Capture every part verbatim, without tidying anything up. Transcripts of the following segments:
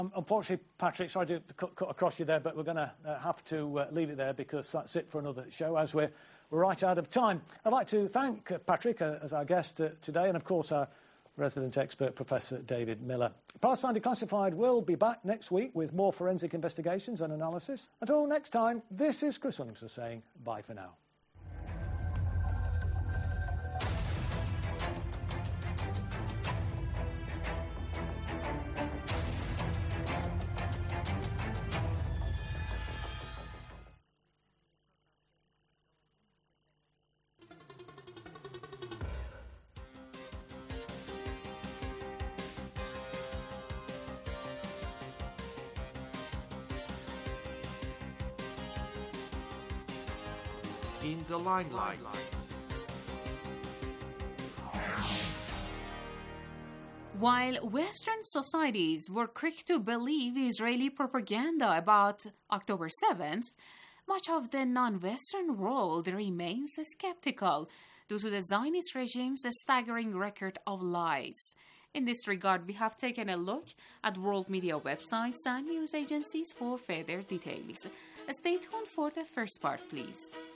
Um, unfortunately, Patrick, sorry to cut, cut across you there, but we're going to uh, have to uh, leave it there because that's it for another show, as we're, we're right out of time. I'd like to thank uh, Patrick uh, as our guest uh, today, and of course our resident expert, Professor David Miller. Palestine Declassified will be back next week with more forensic investigations and analysis. Until next time, this is Chris Williamson saying bye for now. In the limelight. While Western societies were quick to believe Israeli propaganda about October seventh, much of the non-Western world remains skeptical due to the Zionist regime's staggering record of lies. In this regard, we have taken a look at world media websites and news agencies for further details. Stay tuned for the first part, please.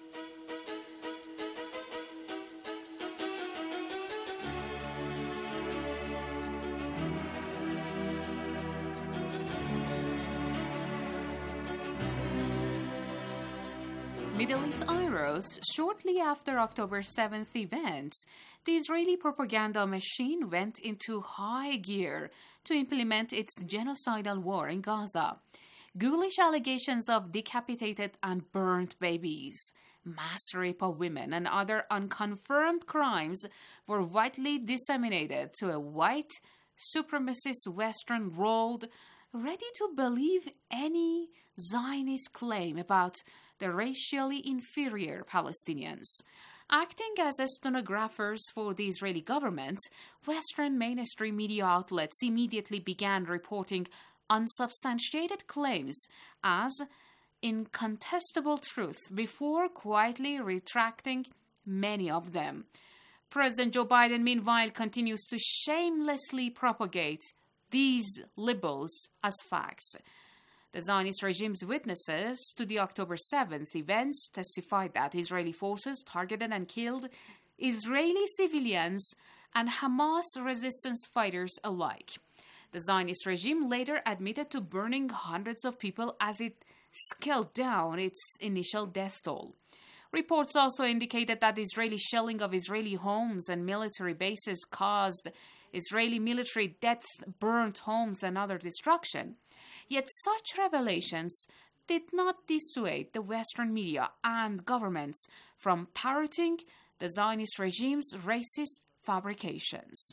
Middle East Eye wrote, shortly after October seventh events, the Israeli propaganda machine went into high gear to implement its genocidal war in Gaza. Ghoulish allegations of decapitated and burnt babies, mass rape of women, and other unconfirmed crimes were widely disseminated to a white supremacist Western world ready to believe any Zionist claim about the racially inferior Palestinians. Acting as stenographers for the Israeli government, Western mainstream media outlets immediately began reporting unsubstantiated claims as incontestable truth before quietly retracting many of them. President Joe Biden, meanwhile, continues to shamelessly propagate these libels as facts. The Zionist regime's witnesses to the October seventh events testified that Israeli forces targeted and killed Israeli civilians and Hamas resistance fighters alike. The Zionist regime later admitted to burning hundreds of people as it scaled down its initial death toll. Reports also indicated that Israeli shelling of Israeli homes and military bases caused Israeli military deaths, burnt homes, and other destruction. Yet such revelations did not dissuade the Western media and governments from parroting the Zionist regime's racist fabrications.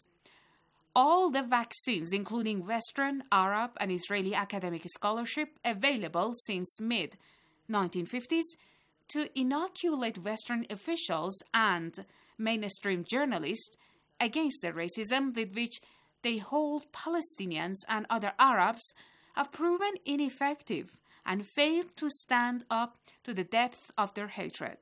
All the vaccines, including Western, Arab, and Israeli academic scholarship available since mid nineteen fifties to inoculate Western officials and mainstream journalists against the racism with which they hold Palestinians and other Arabs, have proven ineffective and failed to stand up to the depth of their hatred.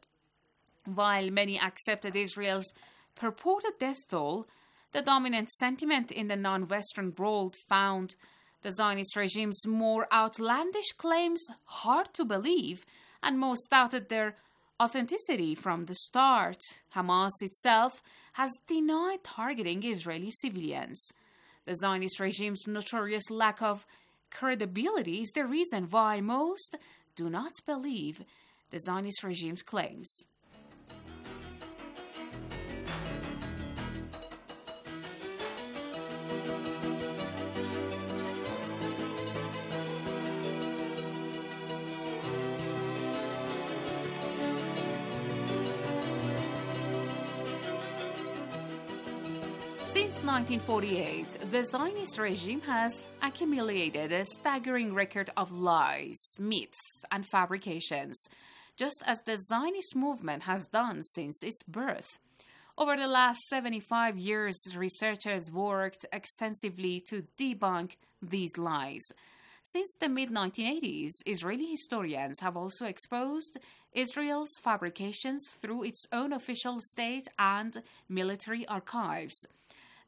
While many accepted Israel's purported death toll, the dominant sentiment in the non-Western world found the Zionist regime's more outlandish claims hard to believe, and most doubted their authenticity from the start. Hamas itself has denied targeting Israeli civilians. The Zionist regime's notorious lack of credibility is the reason why most do not believe the Zionist regime's claims. Since nineteen forty-eight, the Zionist regime has accumulated a staggering record of lies, myths, and fabrications, just as the Zionist movement has done since its birth. Over the last seventy-five years, researchers worked extensively to debunk these lies. Since the mid nineteen eighties, Israeli historians have also exposed Israel's fabrications through its own official state and military archives.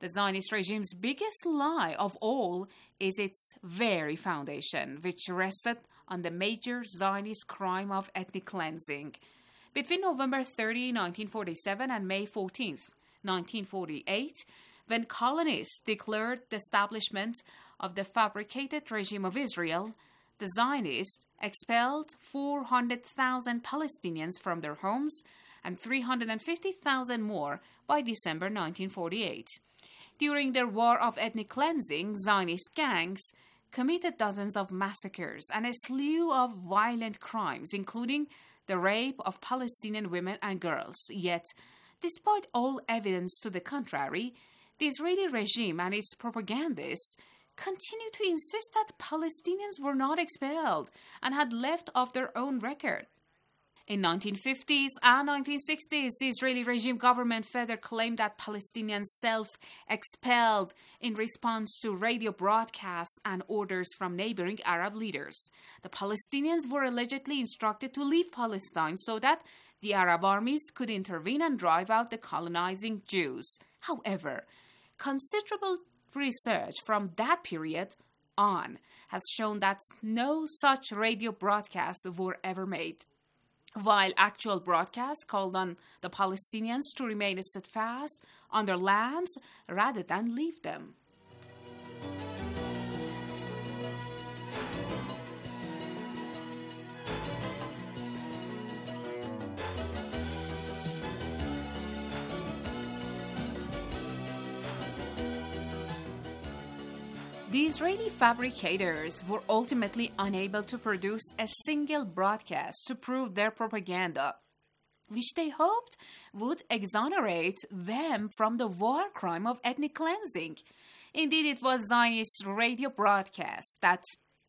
The Zionist regime's biggest lie of all is its very foundation, which rested on the major Zionist crime of ethnic cleansing. Between November thirtieth, nineteen forty-seven and May fourteenth, nineteen forty-eight, when colonists declared the establishment of the fabricated regime of Israel, the Zionists expelled four hundred thousand Palestinians from their homes and three hundred fifty thousand more by December nineteen forty-eight. During their war of ethnic cleansing, Zionist gangs committed dozens of massacres and a slew of violent crimes, including the rape of Palestinian women and girls. Yet, despite all evidence to the contrary, the Israeli regime and its propagandists continue to insist that Palestinians were not expelled and had left of their own record. In nineteen fifties and nineteen sixties, the Israeli regime government further claimed that Palestinians self-expelled in response to radio broadcasts and orders from neighboring Arab leaders. The Palestinians were allegedly instructed to leave Palestine so that the Arab armies could intervene and drive out the colonizing Jews. However, considerable research from that period on has shown that no such radio broadcasts were ever made, while actual broadcasts called on the Palestinians to remain steadfast on their lands rather than leave them. The Israeli fabricators were ultimately unable to produce a single broadcast to prove their propaganda, which they hoped would exonerate them from the war crime of ethnic cleansing. Indeed, it was Zionist radio broadcasts that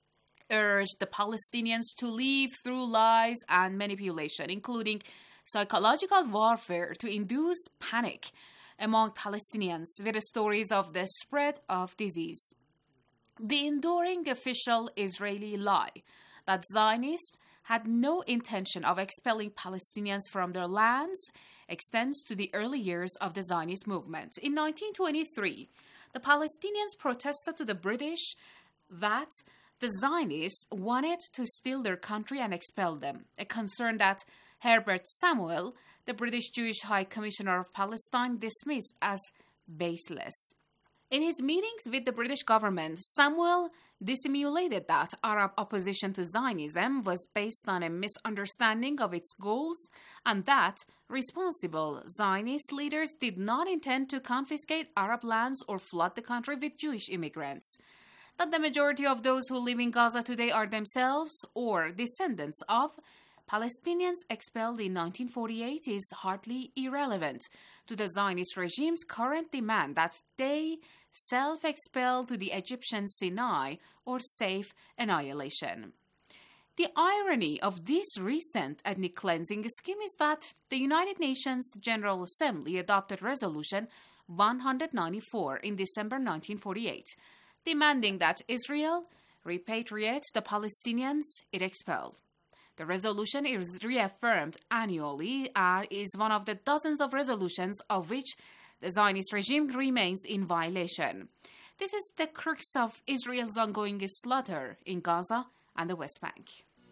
urged the Palestinians to leave through lies and manipulation, including psychological warfare to induce panic among Palestinians with the stories of the spread of disease. The enduring official Israeli lie that Zionists had no intention of expelling Palestinians from their lands extends to the early years of the Zionist movement. In nineteen twenty-three, the Palestinians protested to the British that the Zionists wanted to steal their country and expel them, a concern that Herbert Samuel, the British Jewish High Commissioner of Palestine, dismissed as baseless. In his meetings with the British government, Samuel dissimulated that Arab opposition to Zionism was based on a misunderstanding of its goals and that responsible Zionist leaders did not intend to confiscate Arab lands or flood the country with Jewish immigrants. That the majority of those who live in Gaza today are themselves or descendants of Palestinians expelled in nineteen forty-eight is hardly irrelevant to the Zionist regime's current demand that they self-expel to the Egyptian Sinai or safe annihilation. The irony of this recent ethnic cleansing scheme is that the United Nations General Assembly adopted Resolution one ninety-four in December nineteen forty-eight, demanding that Israel repatriate the Palestinians it expelled. The resolution is reaffirmed annually and is one of the dozens of resolutions of which the Zionist regime remains in violation. This is the crux of Israel's ongoing slaughter in Gaza and the West Bank.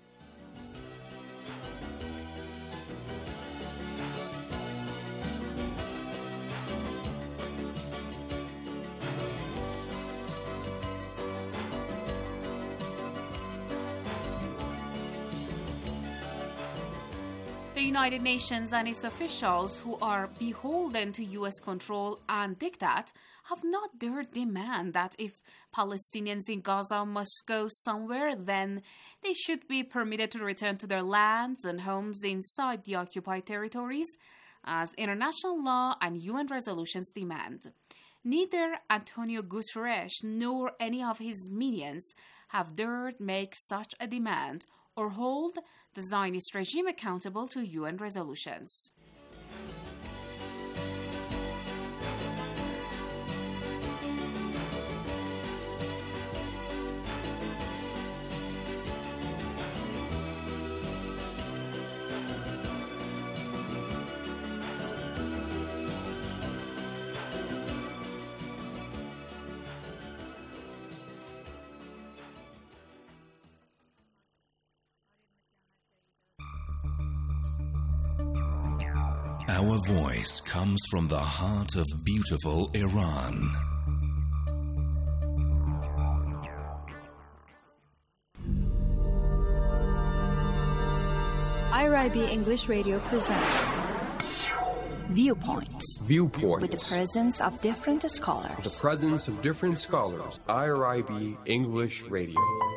The United Nations and its officials, who are beholden to U S control and diktat, have not dared demand that if Palestinians in Gaza must go somewhere, then they should be permitted to return to their lands and homes inside the occupied territories, as international law and U N resolutions demand. Neither Antonio Guterres nor any of his minions have dared make such a demand or hold the Zionist regime accountable to U N resolutions. Our voice comes from the heart of beautiful Iran. I R I B English Radio presents Viewpoints. Viewpoints. With the presence of different scholars. The presence of different scholars. I R I B English Radio.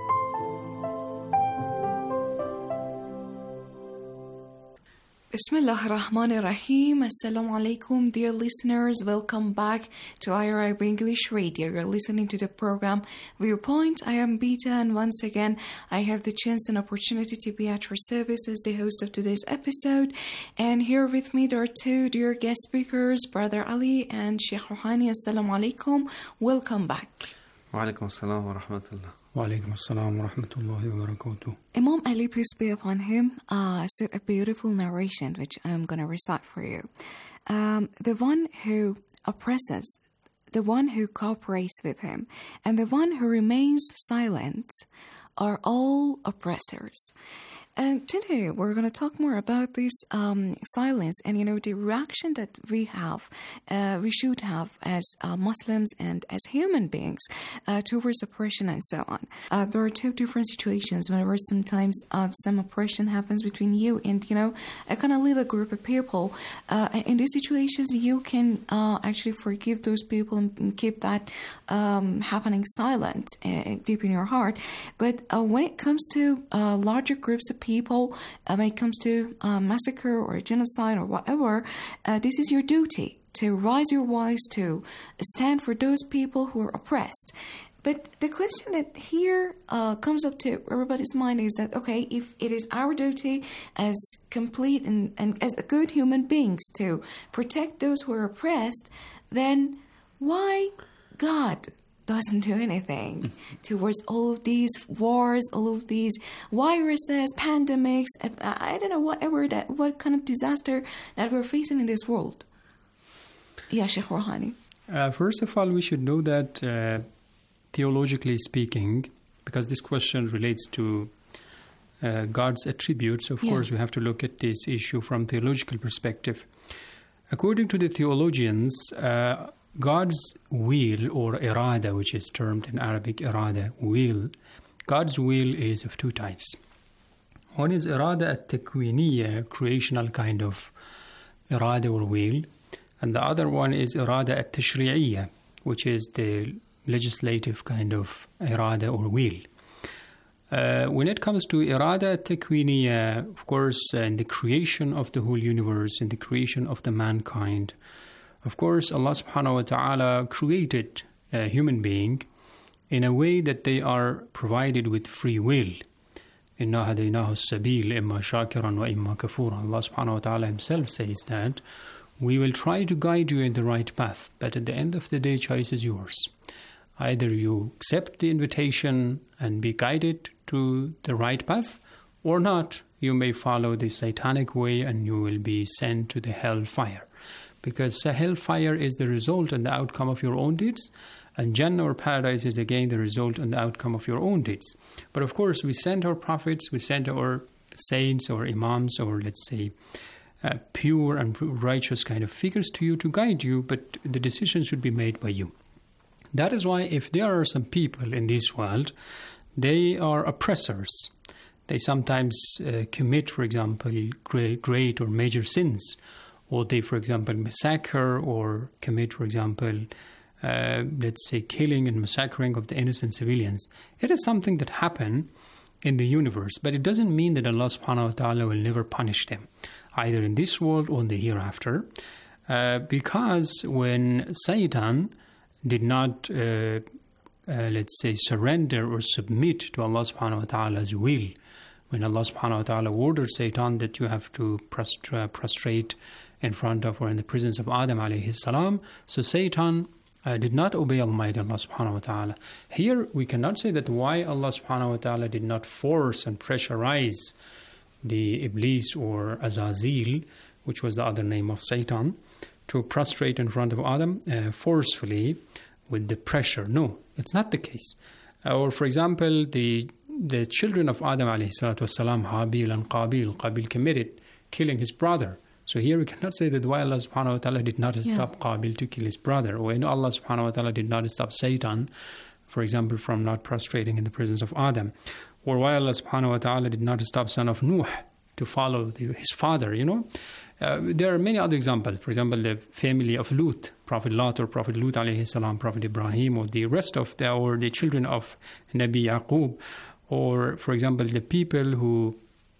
Bismillah ar-Rahman ar-Rahim. Assalamu alaikum, dear listeners. Welcome back to I R I B English Radio. You're listening to the program Viewpoint. I am Beta, and once again, I have the chance and opportunity to be at your service as the host of today's episode. And here with me, there are two dear guest speakers, Brother Ali and Sheikh Rouhani. Assalamu alaikum. Welcome back. Wa alaikum assalam wa rahmatullah. Wa alaikum assalam wa rahmatullahi wa barakatuh. Imam Ali, peace be upon him, uh, said a beautiful narration which I'm going to recite for you. Um, the one who oppresses, the one who cooperates with him, and the one who remains silent are all oppressors. And today we're going to talk more about this um, silence and, you know, the reaction that we have, uh, we should have as uh, Muslims and as human beings uh, towards oppression and so on. Uh, there are two different situations whenever sometimes uh, some oppression happens between you and, you know, a kind of little group of people. Uh, in these situations, you can uh, actually forgive those people and keep that um, happening silent uh, deep in your heart. But uh, when it comes to uh, larger groups of people, uh, when it comes to uh, massacre or genocide or whatever, uh, this is your duty to raise your voice, to stand for those people who are oppressed. But the question that here uh, comes up to everybody's mind is that, okay, if it is our duty as complete and, and as good human beings to protect those who are oppressed, then why God doesn't do anything towards all of these wars, all of these viruses, pandemics, I don't know, whatever that, what kind of disaster that we're facing in this world? Yeah, Sheikh Rouhani. Uh, first of all, we should know that uh, theologically speaking, because this question relates to uh, God's attributes, of yeah. course, we have to look at this issue from theological perspective. According to the theologians, uh, God's will, or irada, which is termed in Arabic irada, will, God's will is of two types. One is irada at-takwiniya, creational kind of irada or will, and the other one is irada at-tashri'iyya, which is the legislative kind of irada or will. Uh, when it comes to irada at-takwiniya, of course, uh, in the creation of the whole universe, in the creation of the mankind, of course, Allah subhanahu wa ta'ala created a human being in a way that they are provided with free will. إِنَّا هَدَيْنَاهُ السَّبِيلِ إِمَّا شَاكِرًا وَإِمَّا كَفُورًا. Allah subhanahu wa ta'ala himself says that we will try to guide you in the right path, but at the end of the day, choice is yours. Either you accept the invitation and be guided to the right path, or not. You may follow the satanic way and you will be sent to the hellfire. Because hellfire is the result and the outcome of your own deeds, and Jannah or paradise is again the result and the outcome of your own deeds. But of course, we send our prophets, we send our saints or imams or let's say uh, pure and righteous kind of figures to you to guide you, but the decision should be made by you. That is why if there are some people in this world, they are oppressors. They sometimes uh, commit, for example, great, great or major sins. Or they, for example, massacre or commit, for example, uh, let's say killing and massacring of the innocent civilians. It is something that happen in the universe, but it doesn't mean that Allah subhanahu wa ta'ala will never punish them, either in this world or in the hereafter. Uh, because when Satan did not, uh, uh, let's say, surrender or submit to Allah subhanahu wa ta'ala's will, when Allah subhanahu wa ta'ala ordered Satan that you have to prostra- prostrate in front of or in the presence of Adam alayhi salam, so Satan uh, did not obey Almighty Allah subhanahu wa ta'ala. Here we cannot say that why Allah subhanahu wa ta'ala did not force and pressurize the Iblis or Azazil, which was the other name of Satan, to prostrate in front of Adam uh, forcefully with the pressure. No, it's not the case. Uh, or for example, the the children of Adam alayhi salatu wasalam, Habil and Qabil, Qabil committed killing his brother. So here we cannot say that why Allah subhanahu wa ta'ala did not stop yeah. Qabil to kill his brother, or when Allah subhanahu wa ta'ala did not stop Satan, for example, from not prostrating in the presence of Adam, or why Allah subhanahu wa ta'ala did not stop son of Nuh to follow the, his father, you know. Uh, there are many other examples. For example, the family of Lut, Prophet Lot or Prophet Lut alayhi salam, Prophet Ibrahim, or the rest of the, or the children of Nabi Yaqub, or for example, the people who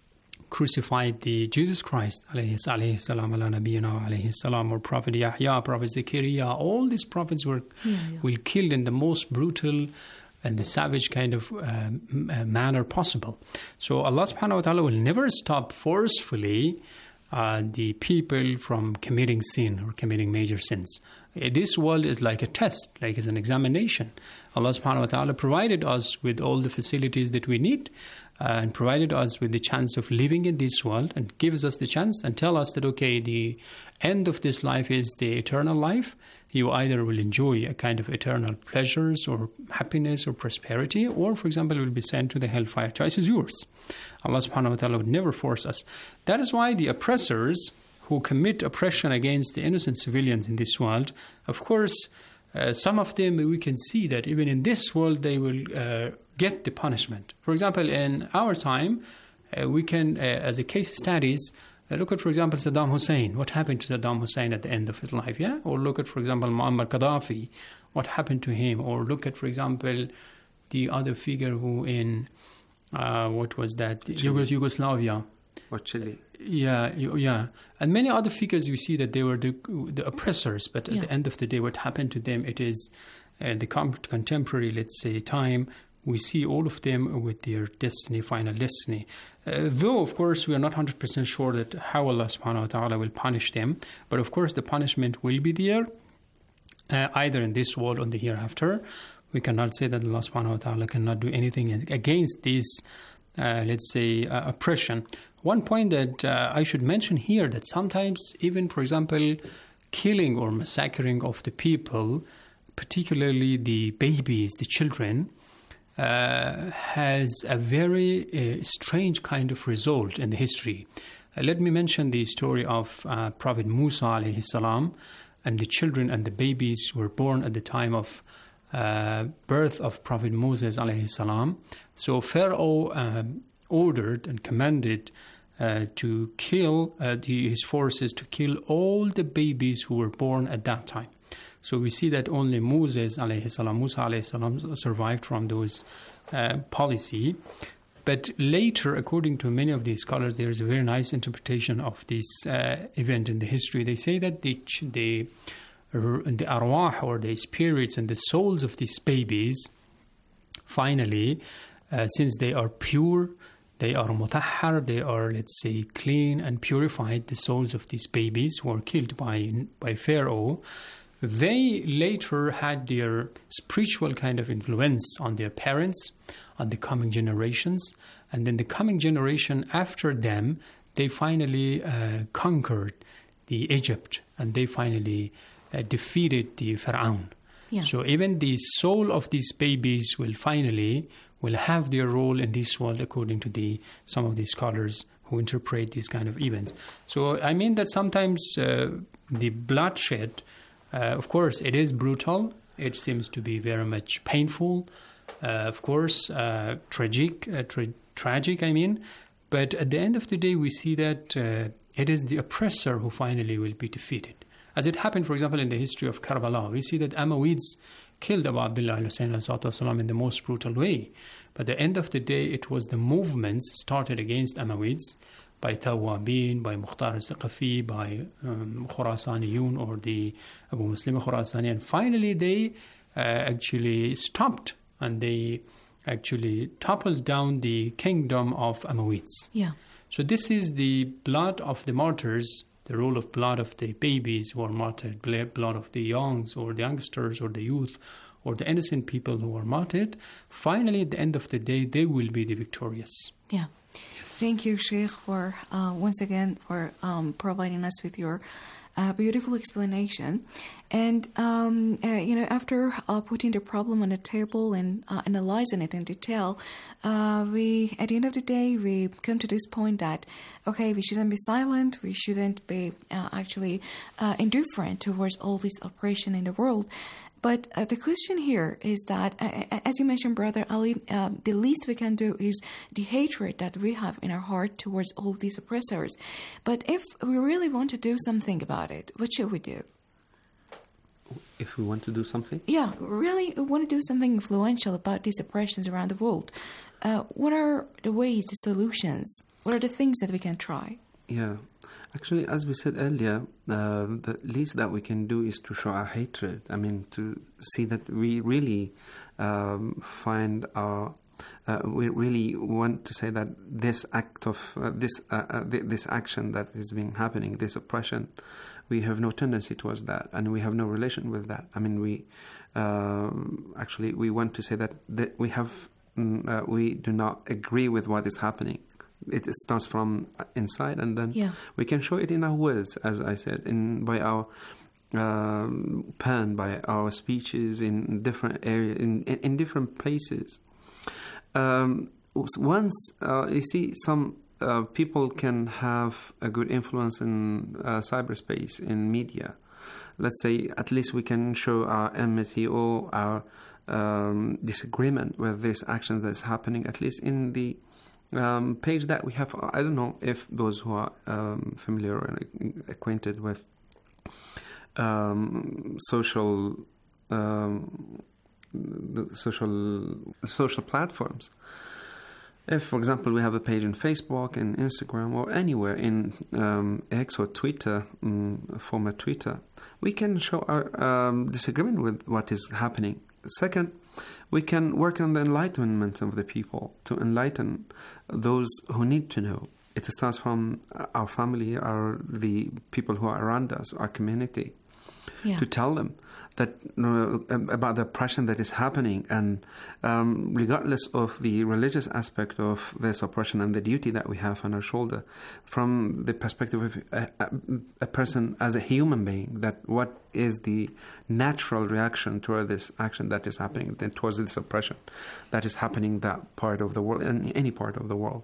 crucified the Jesus Christ alayhi salam, ala nabiyina alayhi salam, or Prophet Yahya, Prophet Zechariah. All these prophets were yeah, yeah. were killed in the most brutal and the savage kind of um, uh, manner possible. So Allah subhanahu wa ta'ala will never stop forcefully uh, the people from committing sin or committing major sins. Uh, this world is like a test, like it's an examination. Allah subhanahu wa ta'ala provided us with all the facilities that we need uh, and provided us with the chance of living in this world, and gives us the chance and tell us that, okay, the end of this life is the eternal life. You either will enjoy a kind of eternal pleasures or happiness or prosperity, or, for example, will be sent to the hellfire. Choice is yours. Allah subhanahu wa ta'ala would never force us. That is why the oppressors who commit oppression against the innocent civilians in this world, of course, uh, some of them we can see that even in this world they will uh, get the punishment. For example, in our time, uh, we can, uh, as a case studies, Uh, look at, for example, Saddam Hussein. What happened to Saddam Hussein at the end of his life, yeah? Or look at, for example, Muammar Gaddafi. What happened to him? Or look at, for example, the other figure who in, uh, what was that? Yugos- Yugoslavia. Or Chile. Yeah, yeah. And many other figures, you see that they were the, the oppressors, but at yeah. the end of the day, what happened to them, it is uh, the contemporary, let's say, time, we see all of them with their destiny, final destiny. Uh, though, of course, we are not one hundred percent sure that how Allah subhanahu wa ta'ala will punish them. But, of course, the punishment will be there, uh, either in this world or the hereafter. We cannot say that Allah subhanahu wa ta'ala cannot do anything against this, uh, let's say, uh, oppression. One point that uh, I should mention here, that sometimes even, for example, killing or massacring of the people, particularly the babies, the children, Uh, has a very uh, strange kind of result in the history. Uh, let me mention the story of uh, Prophet Musa alayhi salam, and the children and the babies were born at the time of uh, birth of Prophet Moses alayhi salam. So Pharaoh uh, ordered and commanded uh, to kill uh, the, his forces to kill all the babies who were born at that time. So we see that only Moses alayhi salam, Musa alayhi salam survived from those uh, policy. But later, according to many of these scholars, there is a very nice interpretation of this uh, event in the history. They say that the the, the arwah, or the spirits and the souls of these babies, finally, uh, since they are pure, they are mutahhar, they are, let's say, clean and purified, the souls of these babies who were killed by by Pharaoh, they later had their spiritual kind of influence on their parents, on the coming generations, and then the coming generation after them, they finally uh, conquered the Egypt, and they finally uh, defeated the Pharaoh. Yeah. So even the soul of these babies will finally will have their role in this world, according to the some of the scholars who interpret these kind of events. So I mean that sometimes uh, the bloodshed, Uh, of course, it is brutal. It seems to be very much painful. Uh, of course, uh, tragic, uh, tra- tragic, I mean. But at the end of the day, we see that uh, it is the oppressor who finally will be defeated. As it happened, for example, in the history of Karbala, we see that Amawids killed Abu Abdullah al-Hussein in the most brutal way. But at the end of the day, it was the movements started against Amawids, by Tawabin, by Mukhtar al-Saqafi, by um, Khurasaniyun, or the Abu Muslim Khurasani. And finally they uh, actually stopped, and they actually toppled down the kingdom of Amawids. Yeah. So this is the blood of the martyrs, the role of blood of the babies who are martyred, blood of the youngs or the youngsters or the youth or the innocent people who are martyred. Finally, at the end of the day, they will be the victorious. Yeah. Thank you, Sheikh, for uh, once again for um, providing us with your A beautiful explanation. And, um, uh, you know, after uh, putting the problem on the table and uh, analyzing it in detail, uh, we, at the end of the day, we come to this point that, okay, we shouldn't be silent, we shouldn't be uh, actually uh, indifferent towards all this oppression in the world. But uh, the question here is that, uh, as you mentioned, Brother Ali, uh, the least we can do is the hatred that we have in our heart towards all these oppressors. But if we really want to do something about it, what should we do? If we want to do something? Yeah, really want to do something influential about these oppressions around the world. Uh, what are the ways, the solutions? What are the things that we can try? Yeah. Actually, as we said earlier, uh, the least that we can do is to show our hatred. I mean, to see that we really um, find our... Uh, we really want to say that this act of... Uh, this uh, uh, th- this action that is being happening, this oppression, we have no tendency towards that, and we have no relation with that. I mean, we... Uh, actually, we want to say that, that we have... Uh, we do not agree with what is happening. It starts from inside, and then yeah. we can show it in our words, as I said, in by our um, pen, by our speeches in different areas, in, in, in different places. Um, once uh, you see, some uh, people can have a good influence in uh, cyberspace, in media. Let's say at least we can show our enmity or our um, disagreement with these actions that's happening, at least in the Um, page that we have. I don't know if those who are um, familiar and acquainted with um, social um, the social social platforms. If, for example, we have a page in Facebook and Instagram or anywhere in um, X or Twitter, um, former Twitter, we can show our um, disagreement with what is happening. Second, we can work on the enlightenment of the people, to enlighten those who need to know. It starts from our family, our the people who are around us, our community, yeah. to tell them that uh, about the oppression that is happening, and um, regardless of the religious aspect of this oppression and the duty that we have on our shoulder, from the perspective of a, a, a person as a human being, that what is the natural reaction toward this action that is happening, towards this oppression that is happening in that part of the world, in any part of the world.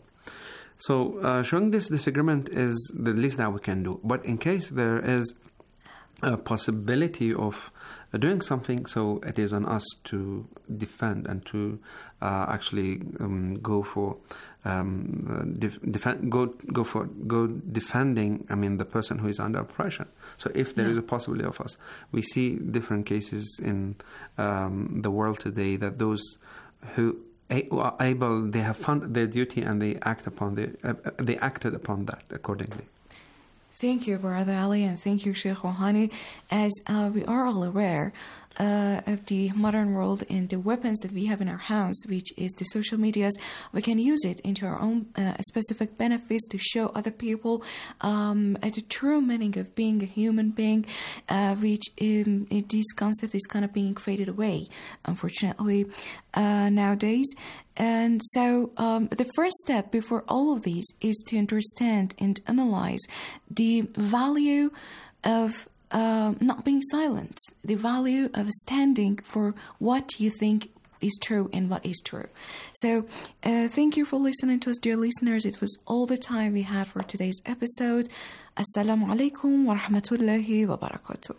So uh, showing this disagreement is the least that we can do. But in case there is a possibility of uh, doing something, so it is on us to defend and to uh, actually um, go for um, uh, def- defend, go go for go defending. I mean, the person who is under oppression. So if there yeah. is a possibility of us, we see different cases in um, the world today that those who are able, they have found their duty and they act upon the uh, they acted upon that accordingly. Thank you, Brother Ali, and thank you, Sheikh Rouhani. As uh, we are all aware uh, of the modern world and the weapons that we have in our hands, which is the social medias, we can use it into our own uh, specific benefits to show other people um, the true meaning of being a human being, uh, which um, this concept is kind of being faded away, unfortunately, uh, nowadays. And so um, the first step before all of these is to understand and analyze the value of uh, not being silent, the value of standing for what you think is true and what is true. So uh, thank you for listening to us, dear listeners. It was all the time we had for today's episode. Assalamu alaikum wa rahmatullahi wa barakatuh.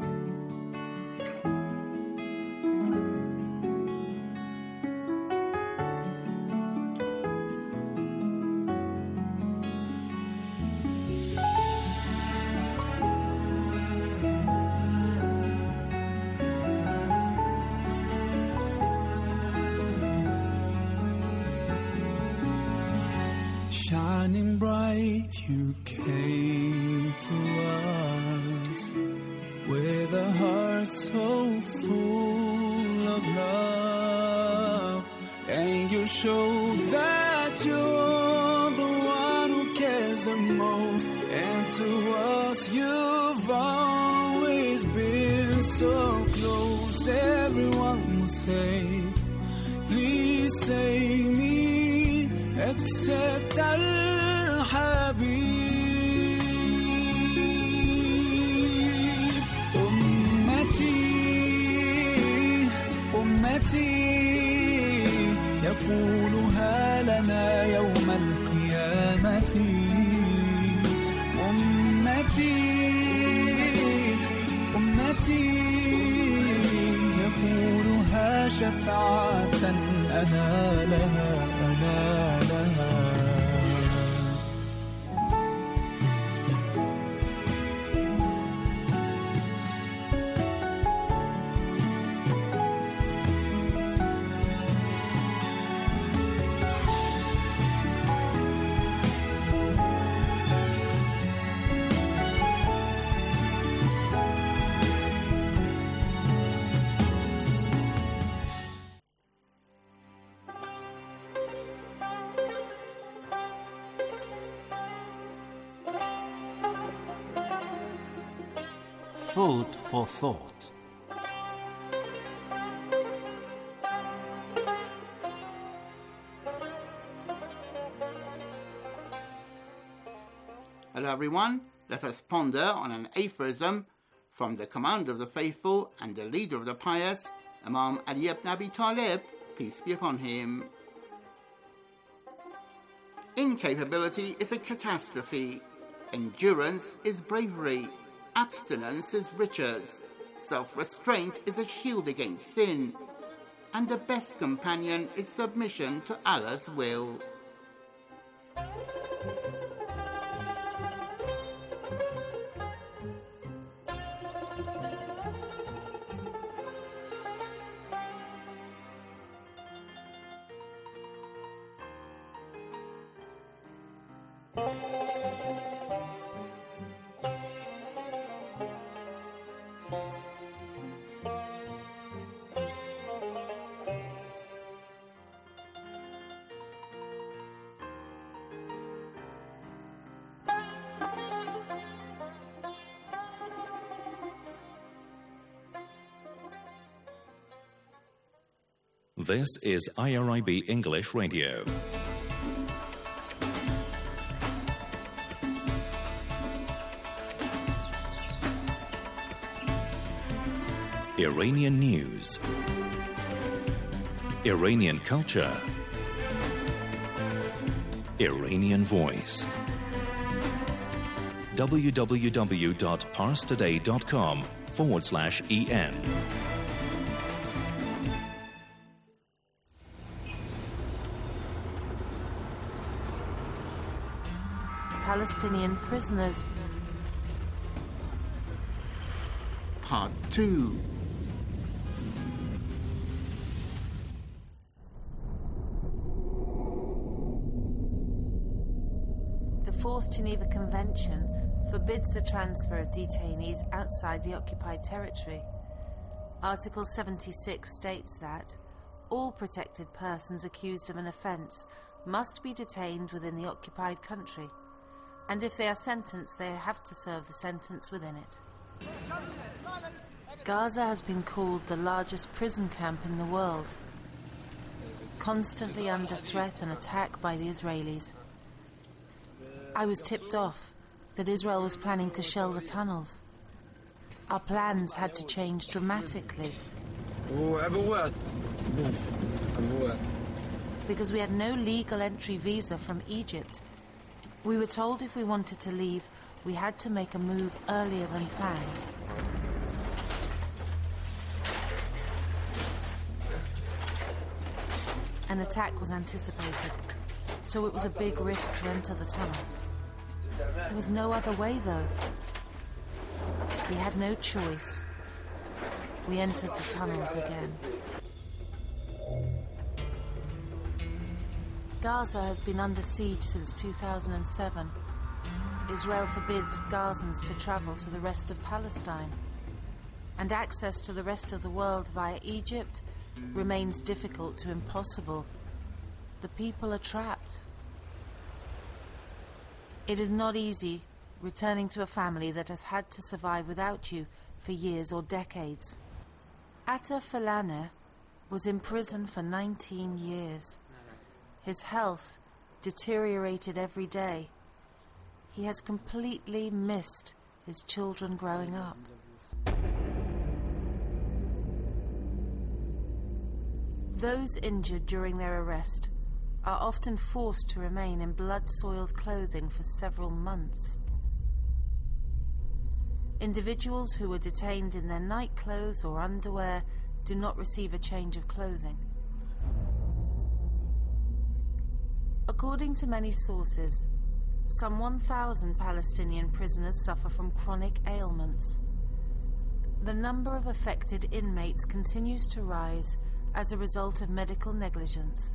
Shining bright, you came to us with a heart so full of love, and you showed that you're the one who cares the most, and to us you've always been so close. Everyone will say, please save me, except Al-Habib. أمتي يقولها لنا يوم القيامة أمتي أمتي يقولها شفاعة أنا لها أنا لها. Food for thought. Hello everyone, let us ponder on an aphorism from the commander of the faithful and the leader of the pious, Imam Ali ibn Abi Talib, peace be upon him. Incapability is a catastrophe. Endurance is bravery. Abstinence is riches. Self-restraint is a shield against sin. And the best companion is submission to Allah's will. This is I R I B English Radio. Iranian news, Iranian culture, Iranian voice. www.parstoday.com forward slash EN. Palestinian prisoners. Part two. The Fourth Geneva Convention forbids the transfer of detainees outside the occupied territory. Article seventy-six states that all protected persons accused of an offence must be detained within the occupied country, and if they are sentenced, they have to serve the sentence within it. Gaza has been called the largest prison camp in the world, constantly under threat and attack by the Israelis. I was tipped off that Israel was planning to shell the tunnels. Our plans had to change dramatically because we had no legal entry visa from Egypt. We were told if we wanted to leave, we had to make a move earlier than planned. An attack was anticipated, so it was a big risk to enter the tunnel. There was no other way, though. We had no choice. We entered the tunnels again. Gaza has been under siege since two thousand seven. Israel forbids Gazans to travel to the rest of Palestine, and access to the rest of the world via Egypt remains difficult to impossible. The people are trapped. It is not easy returning to a family that has had to survive without you for years or decades. Atta Falana was in prison for nineteen years. His health deteriorated every day. He has completely missed his children growing up. Those injured during their arrest are often forced to remain in blood-soiled clothing for several months. Individuals who were detained in their nightclothes or underwear do not receive a change of clothing. According to many sources, some one thousand Palestinian prisoners suffer from chronic ailments. The number of affected inmates continues to rise as a result of medical negligence.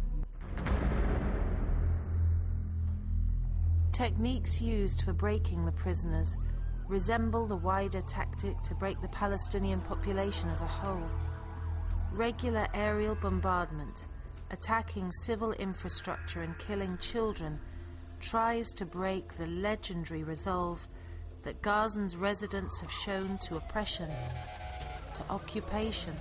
Techniques used for breaking the prisoners resemble the wider tactic to break the Palestinian population as a whole. Regular aerial bombardment, attacking civil infrastructure and killing children, tries to break the legendary resolve that Gazans residents have shown to oppression, to occupation.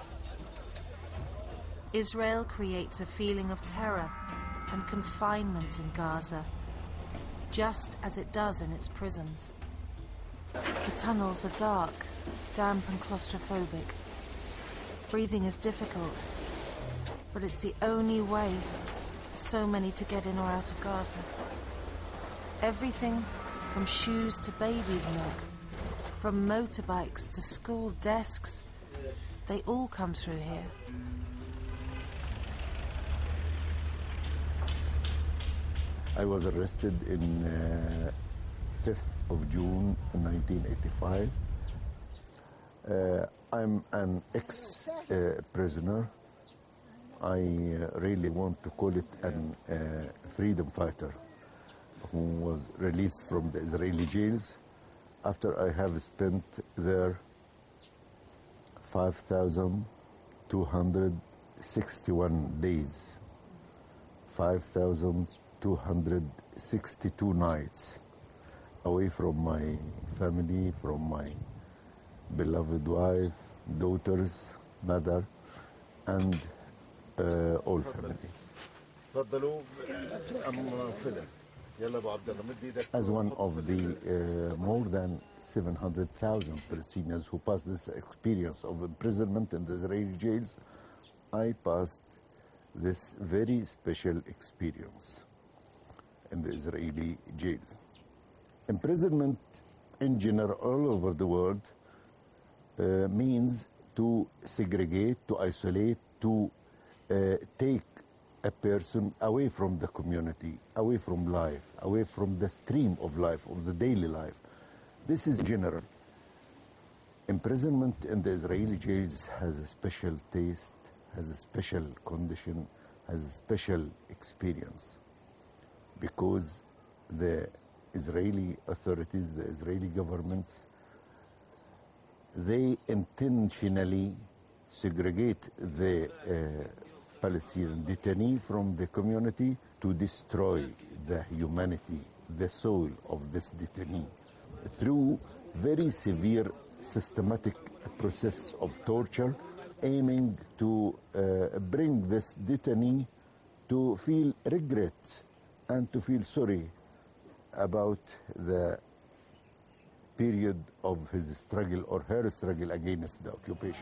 Israel creates a feeling of terror and confinement in Gaza, just as it does in its prisons. The tunnels are dark, damp and claustrophobic. Breathing is difficult, but it's the only way for so many to get in or out of Gaza. Everything from shoes to baby's milk, from motorbikes to school desks, they all come through here. I was arrested in uh, fifth of June nineteen eighty-five. Uh, I'm an ex-prisoner. Uh, I uh, really want to call it a uh, freedom fighter who was released from the Israeli jails after I have spent there five thousand two hundred sixty-one days, five thousand two hundred sixty-two nights away from my family, from my beloved wife, daughters, mother, and uh, all family. As one of the uh, more than seven hundred thousand Palestinians who passed this experience of imprisonment in the Israeli jails, I passed this very special experience in the Israeli jails. Imprisonment in general all over the world uh, means to segregate, to isolate, to uh, take a person away from the community, away from life, away from the stream of life, of the daily life. This is general. Imprisonment in the Israeli jails has a special taste, has a special condition, has a special experience, because the Israeli authorities, the Israeli governments, they intentionally segregate the uh, Palestinian detainee from the community to destroy the humanity, the soul of this detainee, through very severe systematic process of torture, aiming to uh, bring this detainee to feel regret and to feel sorry about the period of his struggle or her struggle against the occupation.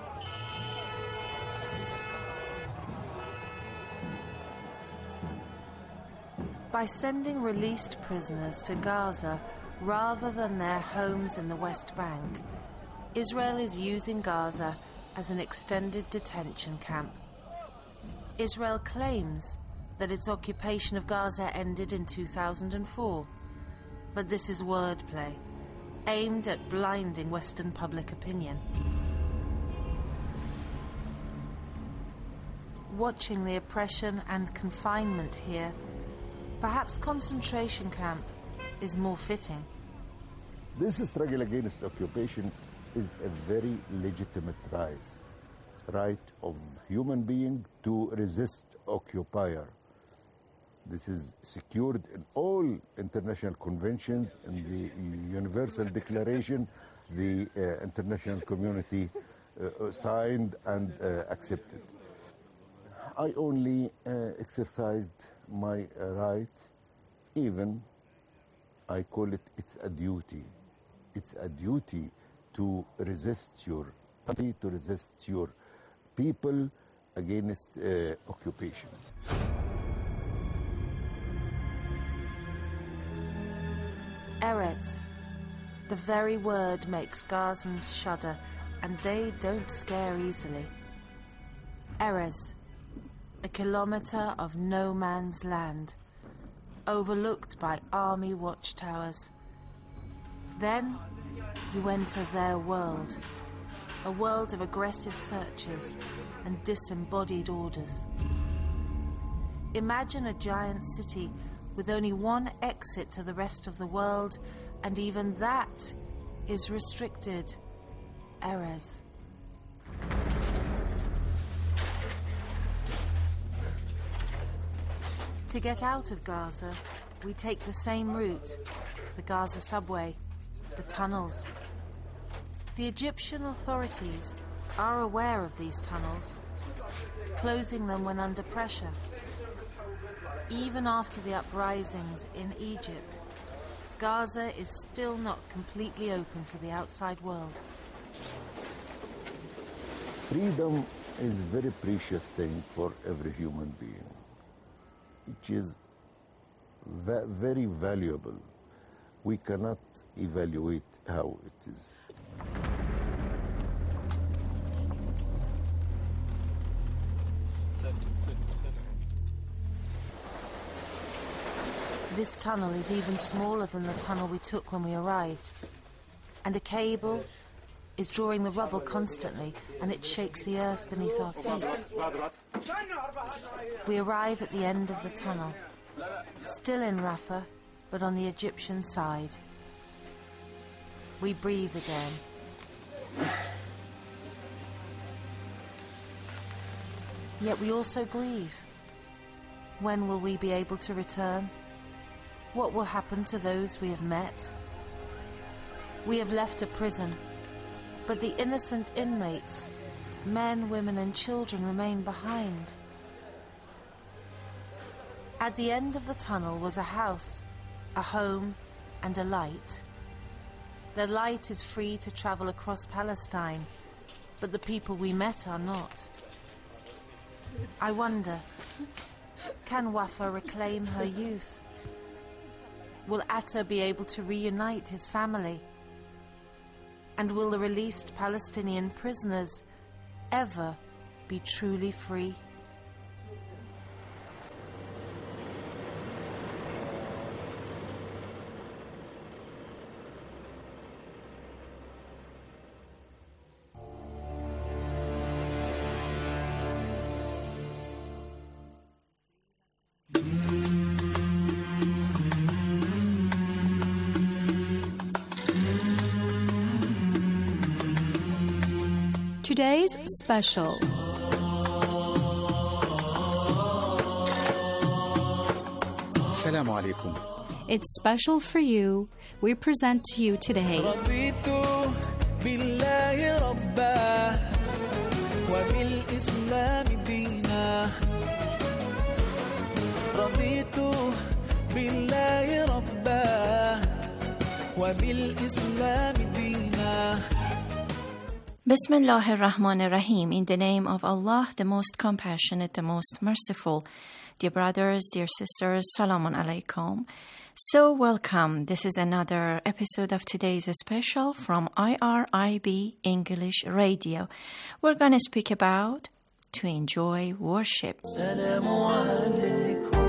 By sending released prisoners to Gaza rather than their homes in the West Bank, Israel is using Gaza as an extended detention camp. Israel claims that its occupation of Gaza ended in two thousand four, but this is wordplay, aimed at blinding Western public opinion. Watching the oppression and confinement here, perhaps concentration camp is more fitting. This struggle against occupation is a very legitimate right, right of human being to resist occupier. This is secured in all international conventions, in the Universal Declaration, the uh, international community uh, signed and uh, accepted. I only uh, exercised my uh, right, even I call it, it's a duty. It's a duty to resist your country, to resist your people, against uh, occupation. Erez. The very word makes Gazans shudder, and they don't scare easily. Erez. A kilometre of no man's land, overlooked by army watchtowers. Then you enter their world, a world of aggressive searchers and disembodied orders. Imagine a giant city with only one exit to the rest of the world, and even that is restricted. Erez. To get out of Gaza, we take the same route, the Gaza subway, the tunnels. The Egyptian authorities are aware of these tunnels, closing them when under pressure. Even after the uprisings in Egypt, Gaza is still not completely open to the outside world. Freedom is a very precious thing for every human being, which is va- very valuable. We cannot evaluate how it is. This tunnel is even smaller than the tunnel we took when we arrived. And a cable is drawing the rubble constantly, and it shakes the earth beneath our feet. We arrive at the end of the tunnel, still in Rafah, but on the Egyptian side. We breathe again. Yet we also grieve. When will we be able to return? What will happen to those we have met? We have left a prison, but the innocent inmates, men, women and children, remain behind. At the end of the tunnel was a house, a home and a light. The light is free to travel across Palestine, but the people we met are not. I wonder, can Wafa reclaim her youth? Will Atta be able to reunite his family? And will the released Palestinian prisoners ever be truly free? Today's special. Assalamu alaikum. It's special for you. We present to you today. رضيت بالله ربا وبالإسلام دينا رضيت بالله ربا وبالإسلام دينا. Bismillah ar-Rahman ar-Rahim. In the name of Allah, the most compassionate, the most merciful. Dear brothers, dear sisters, Salamun Alaikum. So welcome. This is another episode of today's special from I R I B English Radio. We're going to speak about to enjoy worship. Salamu alaikum.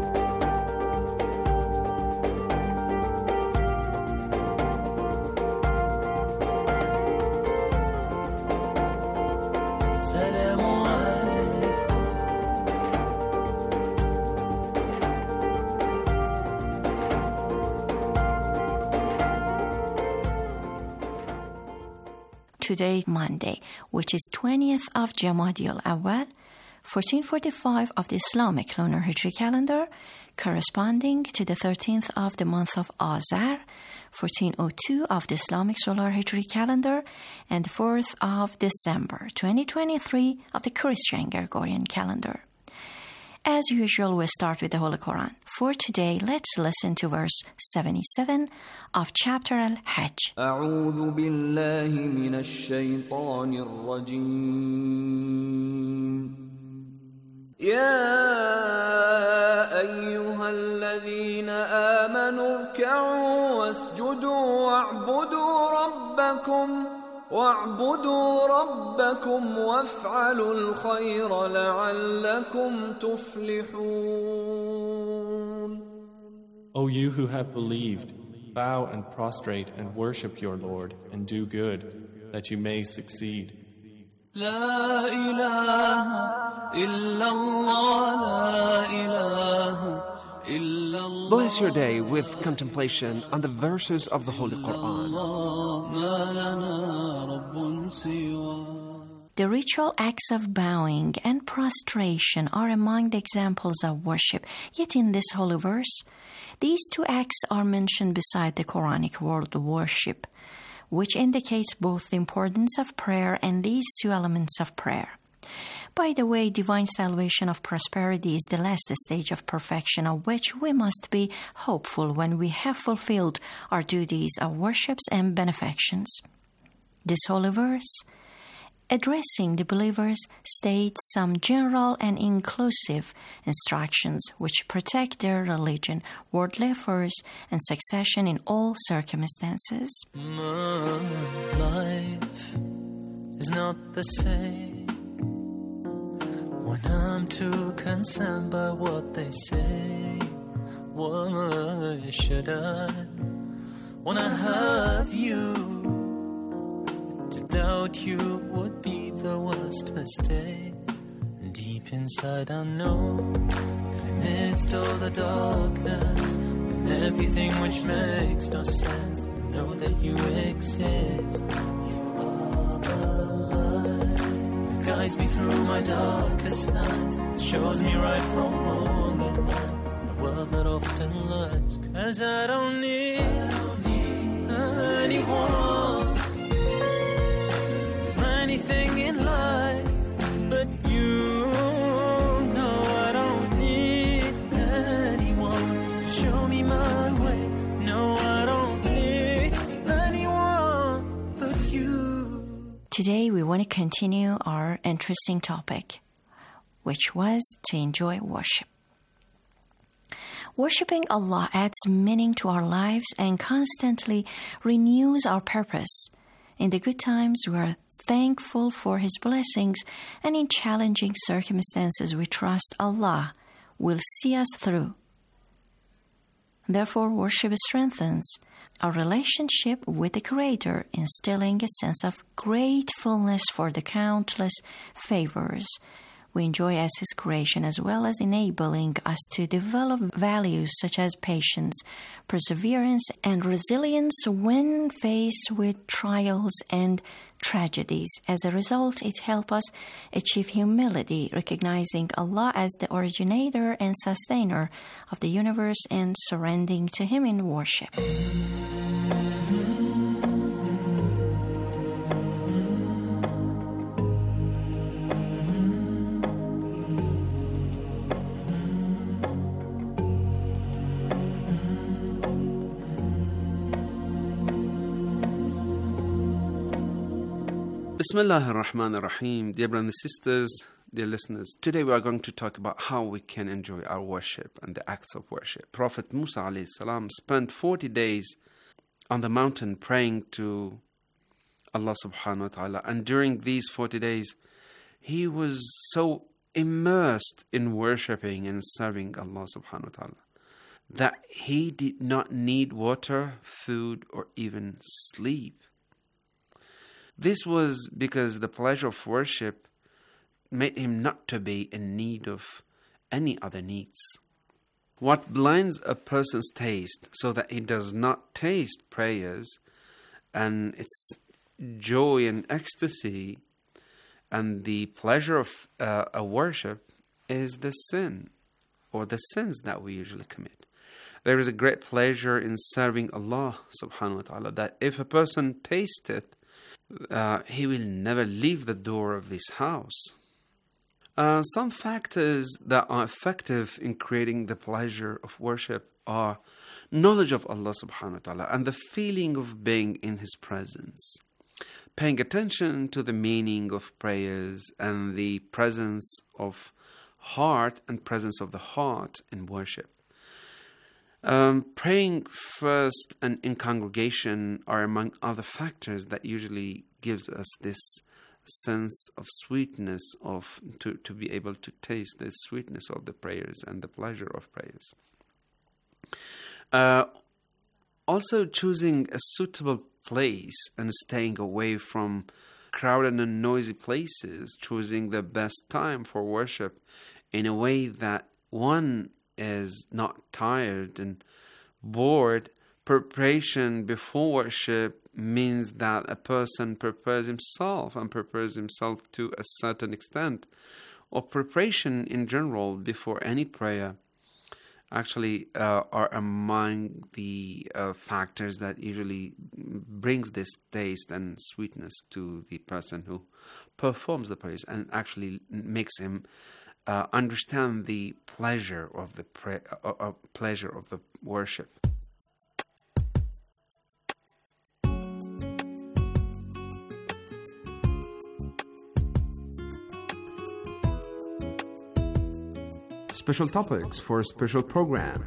Today, Monday, which is twentieth of Jamadi al-Awwal, fourteen forty-five of the Islamic lunar Hijri calendar, corresponding to the thirteenth of the month of Azar, fourteen oh two of the Islamic solar Hijri calendar, and fourth of December, twenty twenty-three of the Christian Gregorian calendar. As usual, we start with the Holy Quran. For today, let's listen to verse seventy-seven of chapter Al-Hajj. أعوذ بالله من الشيطان الرجيم يا أيها الذين آمنوا اركعوا واسجدوا واعبدوا ربكم واعبدوا ربكم وافعلوا الخير لعلكم تفلحون. O you who have believed, bow and prostrate and worship your Lord and do good, that you may succeed. لا إله إلا الله لا إله إلا الله. Bless your day with contemplation on the verses of the Holy Quran. ما لنا رب سوى. The ritual acts of bowing and prostration are among the examples of worship. Yet in this holy verse, these two acts are mentioned beside the Quranic word worship, which indicates both the importance of prayer and these two elements of prayer. By the way, divine salvation of prosperity is the last stage of perfection, of which we must be hopeful when we have fulfilled our duties of worships and benefactions. This holy verse, addressing the believers, states some general and inclusive instructions which protect their religion, worldly affairs, and succession in all circumstances. My life is not the same when I'm too concerned by what they say. Why should I, when I have you? To doubt you would be the worst mistake. Deep inside I know that amidst all the darkness and everything which makes no sense, I know that you exist. You are the light that guides me through my darkest nights, shows me right from wrong at night, the world that often lies. Cause I don't need, I don't need anyone, anything in life but you. No, I don't need anyone to show me my way. No, I don't need anyone but you. Today we want to continue our interesting topic, which was to enjoy worship. Worshipping Allah adds meaning to our lives and constantly renews our purpose. In the good times, we are thankful for His blessings, and in challenging circumstances, we trust Allah will see us through. Therefore, worship strengthens our relationship with the Creator, instilling a sense of gratefulness for the countless favors we enjoy as His creation, as well as enabling us to develop values such as patience, perseverance, and resilience when faced with trials and tragedies. As a result, it helps us achieve humility, recognizing Allah as the originator and sustainer of the universe and surrendering to Him in worship. Bismillah ar-Rahman ar-Rahim. Dear brothers and sisters, dear listeners, today we are going to talk about how we can enjoy our worship and the acts of worship. Prophet Musa alayhi salam spent forty days on the mountain praying to Allah subhanahu wa ta'ala, and during these forty days he was so immersed in worshipping and serving Allah subhanahu wa ta'ala that he did not need water, food, or even sleep. This was because the pleasure of worship made him not to be in need of any other needs. What blinds a person's taste so that he does not taste prayers and its joy and ecstasy and the pleasure of uh, a worship is the sin or the sins that we usually commit. There is a great pleasure in serving Allah subhanahu wa ta'ala that if a person tastes it, Uh, he will never leave the door of this house. Uh, some factors that are effective in creating the pleasure of worship are knowledge of Allah subhanahu wa ta'ala and the feeling of being in His presence, paying attention to the meaning of prayers and the presence of heart and presence of the heart in worship. Um, praying first and in congregation are among other factors that usually gives us this sense of sweetness of to, to be able to taste the sweetness of the prayers and the pleasure of prayers. Uh, also choosing a suitable place and staying away from crowded and noisy places, choosing the best time for worship in a way that one is not tired and bored. Preparation before worship means that a person prepares himself and prepares himself to a certain extent, or preparation in general before any prayer actually uh, are among the uh, factors that usually brings this taste and sweetness to the person who performs the prayers and actually makes him uh, understand the pleasure of the pra- uh, uh, pleasure of the worship. Special topics for a special program.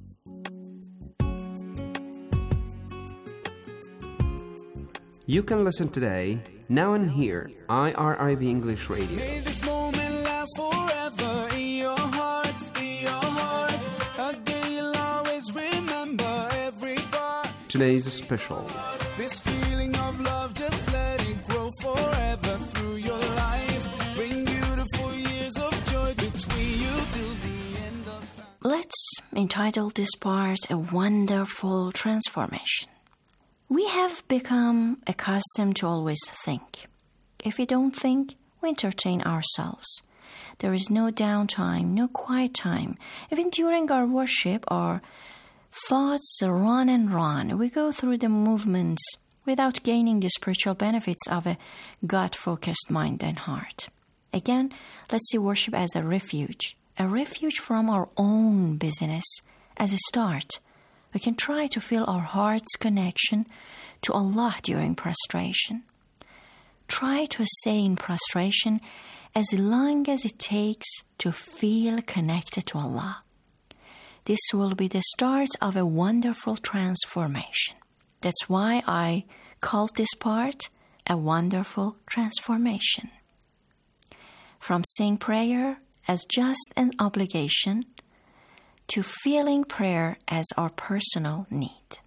You can listen today, now and here, I R I B English Radio. May this moment last forever in your hearts, in your hearts. A day you'll always remember every part. Today's special. This feeling of love, just let it grow forever through your life. Bring beautiful years of joy between you till the end of time. Let's entitle this part A Wonderful Transformation. We have become accustomed to always think. If we don't think, we entertain ourselves. There is no downtime, no quiet time. Even during our worship, our thoughts run and run. We go through the movements without gaining the spiritual benefits of a God-focused mind and heart. Again, let's see worship as a refuge, a refuge from our own busyness as a start. We can try to feel our heart's connection to Allah during prostration. Try to stay in prostration as long as it takes to feel connected to Allah. This will be the start of a wonderful transformation. That's why I called this part A Wonderful Transformation. From seeing prayer as just an obligation to feeling prayer as our personal need.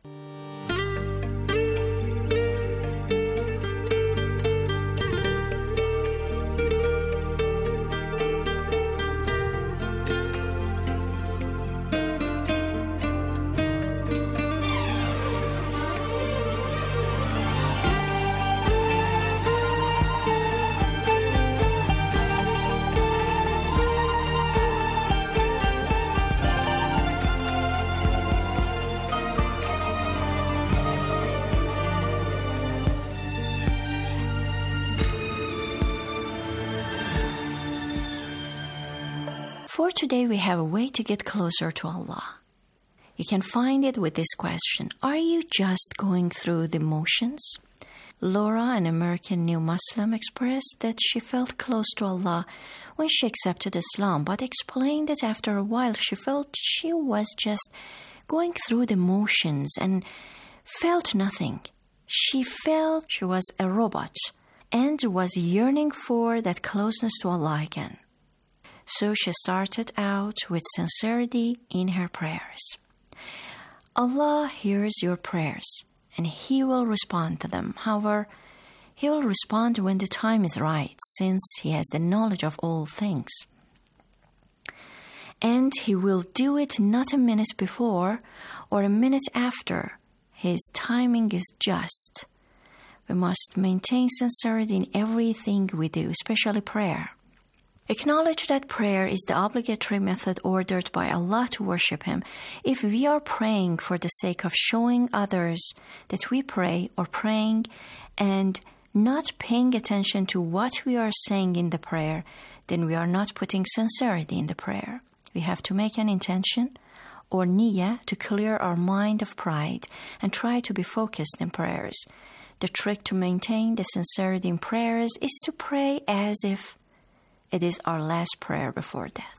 For today, we have a way to get closer to Allah. You can find it with this question: are you just going through the motions? Laura, an American new Muslim, expressed that she felt close to Allah when she accepted Islam, but explained that after a while she felt she was just going through the motions and felt nothing. She felt she was a robot and was yearning for that closeness to Allah again. So she started out with sincerity in her prayers. Allah hears your prayers and He will respond to them. However, He will respond when the time is right, since He has the knowledge of all things. And He will do it not a minute before or a minute after. His timing is just. We must maintain sincerity in everything we do, especially prayer. Acknowledge that prayer is the obligatory method ordered by Allah to worship Him. If we are praying for the sake of showing others that we pray, or praying and not paying attention to what we are saying in the prayer, then we are not putting sincerity in the prayer. We have to make an intention or niyyah to clear our mind of pride and try to be focused in prayers. The trick to maintain the sincerity in prayers is to pray as if it is our last prayer before death.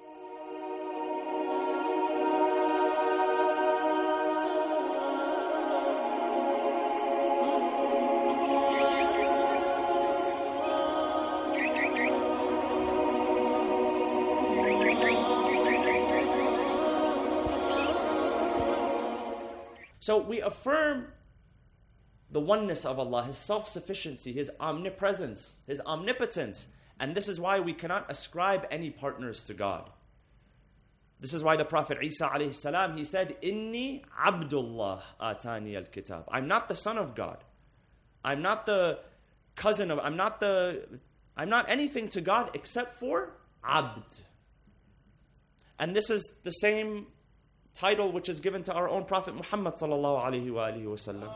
So we affirm the oneness of Allah, His self-sufficiency, His omnipresence, His omnipotence. And this is why we cannot ascribe any partners to God. This is why the Prophet Isa alayhi salam, he said, Inni Abdullah atani al-kitab. I'm not the son of God. I'm not the cousin of, I'm not the, I'm not anything to God except for Abd. And this is the same title which is given to our own Prophet Muhammad sallallahu alayhi wa alihi wa sallam.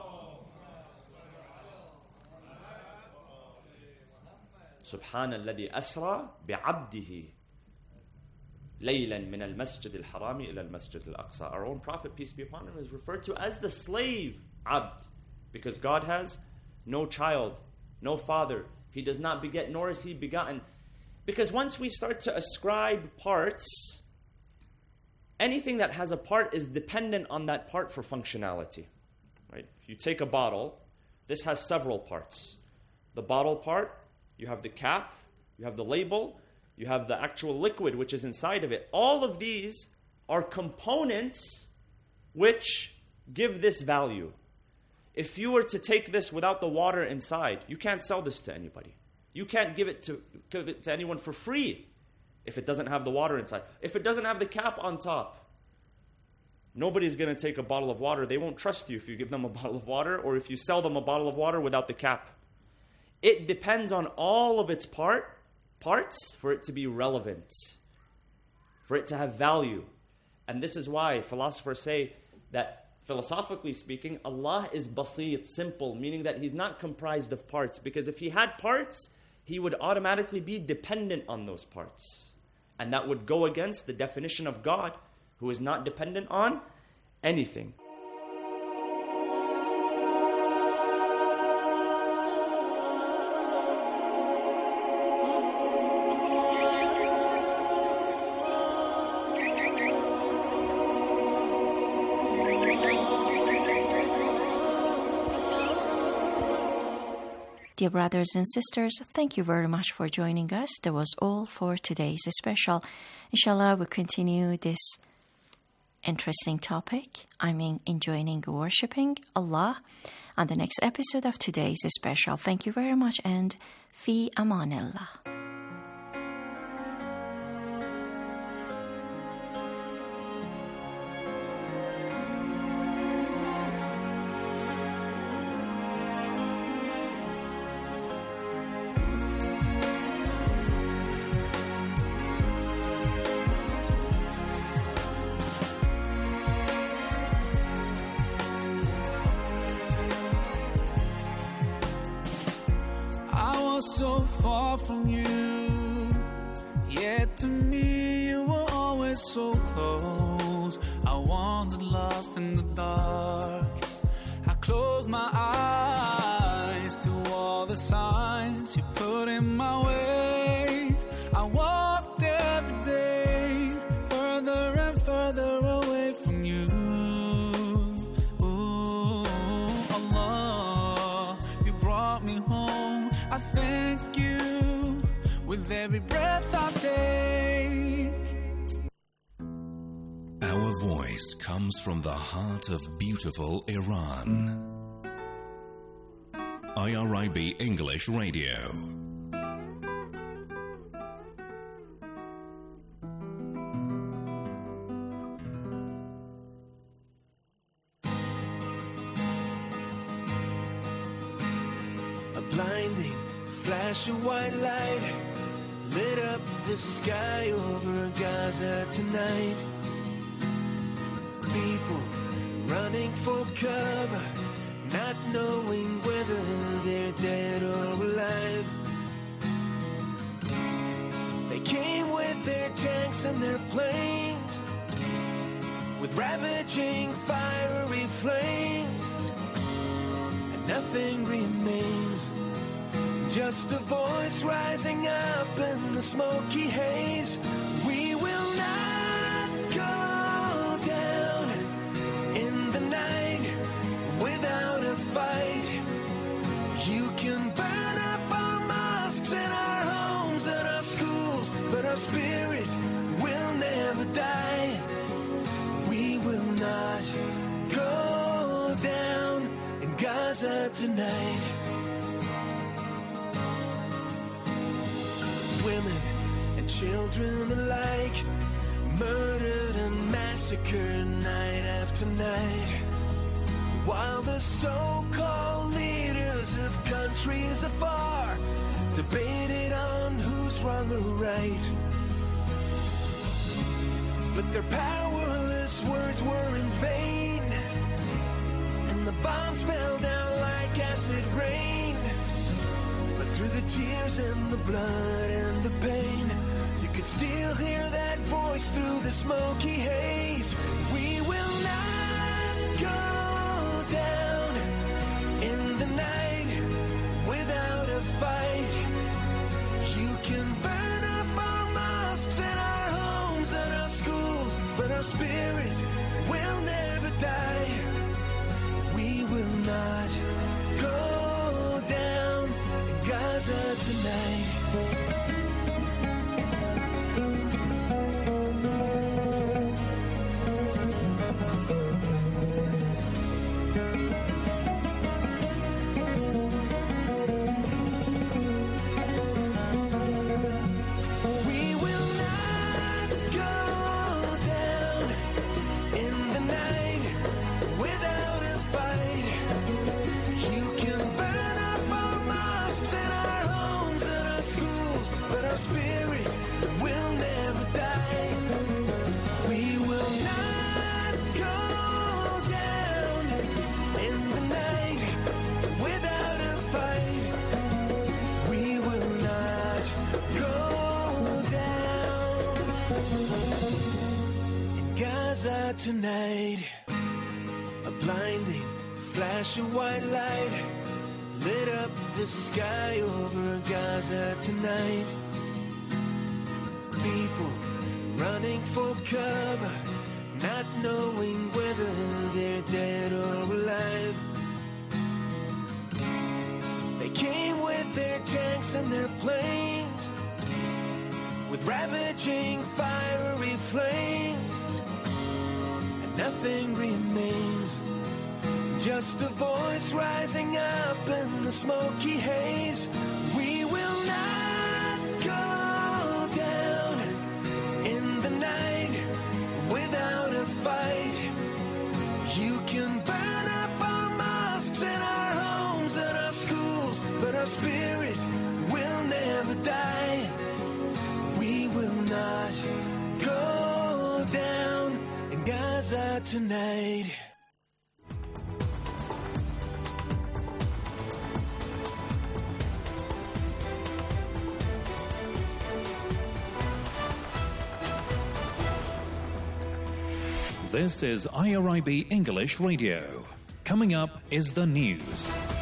Subhana alladhi asra bi'abdihi laylan min al-masjid al-harami ila al-masjid al-aqsa. Our own Prophet, peace be upon him, is referred to as the slave Abd, because God has no child, no father. He does not beget, nor is He begotten. Because once we start to ascribe parts, anything that has a part is dependent on that part for functionality. Right? If you take a bottle, this has several parts. The bottle part, you have the cap, you have the label, you have the actual liquid which is inside of it. All of these are components which give this value. If you were to take this without the water inside, you can't sell this to anybody. You can't give it to, give it to anyone for free if it doesn't have the water inside. If it doesn't have the cap on top, nobody's going to take a bottle of water. They won't trust you if you give them a bottle of water or if you sell them a bottle of water without the cap. It depends on all of its part, parts for it to be relevant, for it to have value. And this is why philosophers say that, philosophically speaking, Allah is basit, simple, meaning that He's not comprised of parts. Because if He had parts, He would automatically be dependent on those parts. And that would go against the definition of God, who is not dependent on anything. Dear brothers and sisters, thank you very much for joining us. That was all for today's special. Inshallah, we'll continue this interesting topic, I mean enjoying worshipping Allah, on the next episode of today's special. Thank you very much and fi amanillah. So far from you, yet to me you were always so close. I wandered lost in the dark. I closed my eyes to all the signs you put in my way. I walked every day further and further away from you. Ooh, Allah, you brought me home. I thank you with every breath I take. Our voice comes from the heart of beautiful Iran. I R I B English Radio. Blinding flash of white light lit up the sky over Gaza tonight. People running for cover, not knowing whether they're dead or alive. came with their tanks and their planes, with ravaging fiery flames, and nothing remains, just a voice rising up in the smoky haze. We will not go down in the night without a fight. You can burn up our mosques and our homes and our schools, but our spirit will never die. We will not go down in Gaza tonight. Women and children alike, murdered and massacred night after night, while the so-called leaders of countries afar debated on who's wrong or right. But their powerless words were in vain, and the bombs fell down like acid rain. But through the tears and the blood and the pain, you could still hear that voice through the smoky haze. We will not go down in the night without a fight. You can burn up our mosques and our homes and our schools, but our spirit will never die. We will not go down in Gaza tonight. Tonight, a blinding flash of white light lit up the sky over Gaza tonight. People running for cover, not knowing whether they're dead or alive. They came with their tanks and their planes, with ravaging fiery flames. Nothing remains, just a voice rising up in the smoky haze. We will not go down in the night without a fight. You can burn up our mosques and our homes and our schools, but our spirit will never die. We will not go down in Gaza tonight. This is I R I B English Radio. Coming up is the news.